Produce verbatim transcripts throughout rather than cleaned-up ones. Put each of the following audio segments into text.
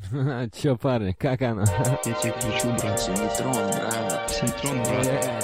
Чё, парни, как оно? Я тебе кричу, брат. Синетрон, брат. Синхрон, брат.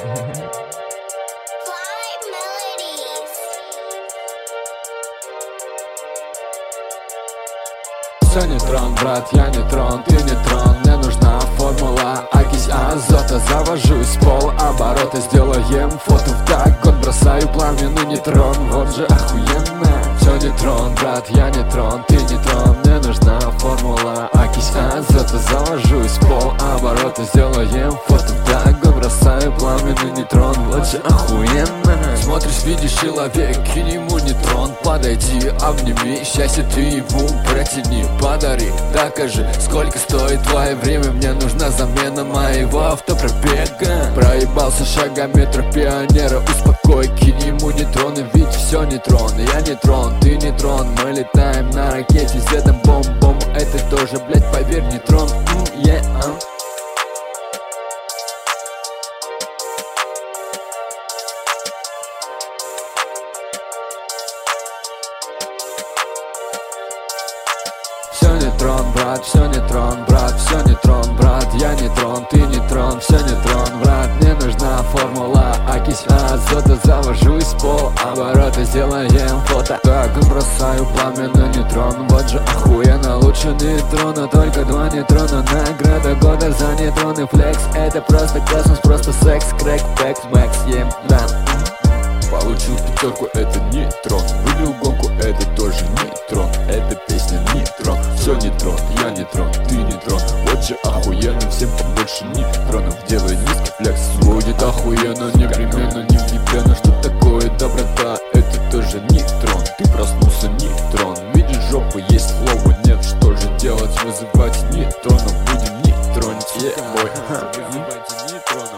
Все не трон, брат, я не трон, ты не трон. Мне нужна формула, окись азота. Завожусь с полоборота, сделаем фото вдогон. Бросаю пламенный нейтрон, вот же охуенно. Все не трон, брат, я не трон, ты не трон. Мне нужна формула, окись азота. Завожусь с полоборота, сделаем фото вдогон. Бросаю пламенный нейтрон, вот же охуенно. Смотришь, видишь человек, кинь ему нейтрон. Подойди, обними, счастье ты ему протяни. Подари, докажи, сколько стоит твое время. Мне нужна замена моего автопробега. Проебался шагометр пионера, успокой, кинь ему нейтроны, ведь все нейтрон. Я нейтрон, ты нейтрон, мы летаем на ракете. Зедом бом-бом, это тоже, блять, поверь, нейтрон. mm, yeah, uh. Все нейтрон, брат, все нейтрон, брат, все нейтрон, брат. Я нейтрон, ты нейтрон, все нейтрон, брат. Мне нужна формула, окись азота. Завожусь с полоборота, сделаем фото. Так, бросаю пламенный нейтрон, вот же охуенно. Лучше нейтрона, только два нейтрона. Награда года за нейтроны, флекс. Это просто космос, просто секс, крэк, пэкс, мэкс, ем, да. Получил пятерку, это нейтрон. Выбил гонку, это тоже нейтрон. Это песня нейтрон. Все нейтрон, я нейтрон, ты нейтрон. Вот же охуенно, всем побольше нейтронов. Делай низкий флекс, будет охуенно. Непременно, не вдепенно. Что такое доброта? Это тоже нейтрон. Ты проснулся, нейтрон. Видишь жопу, есть флоу, нет. Что же делать? Вызывать нейтронов. Будем нейтронить, ебой. Вызывайте нейтронов.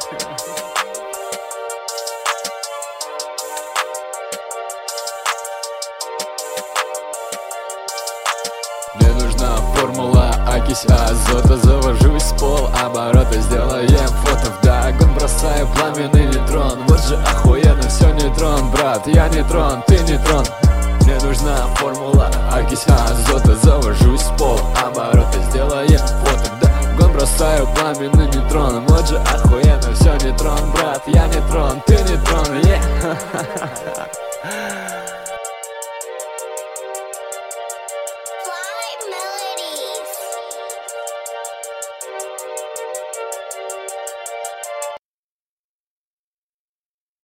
Мне нужна формула, окись азота. Завожусь с полоборота, сделаем фото вдогон. Бросаю пламенный нейтрон, вот же охуенно. Все нейтрон, брат, я нейтрон, ты нейтрон. Мне нужна формула, окись азота. Завожусь с полоборота, сделаем фото вдогон. Бросаю пламенный нейтрон, вот же охуенно. Все нейтрон, брат, я нейтрон, ты нейтрон, yeah.